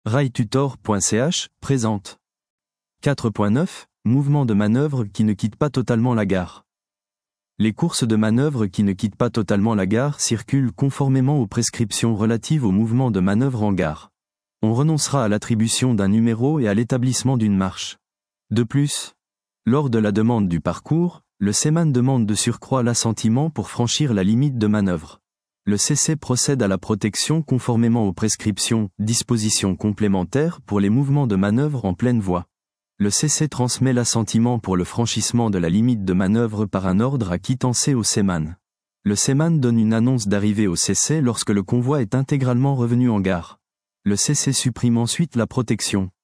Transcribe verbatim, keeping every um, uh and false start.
railtutor point c h présente. quatre point neuf Mouvement de manœuvre qui ne quitte pas totalement la gare. Les courses de manœuvre qui ne quittent pas totalement la gare circulent conformément aux prescriptions relatives au mouvement de manœuvre en gare. On renoncera à l'attribution d'un numéro et à l'établissement d'une marche. De plus, lors de la demande du parcours, le Seman demande de surcroît l'assentiment pour franchir la limite de manœuvre. Le C C procède à la protection conformément aux prescriptions, dispositions complémentaires pour les mouvements de manœuvre en pleine voie. Le C C transmet l'assentiment pour le franchissement de la limite de manœuvre par un ordre à quittance au Seman. Le Seman donne une annonce d'arrivée au C C lorsque le convoi est intégralement revenu en gare. Le C C supprime ensuite la protection.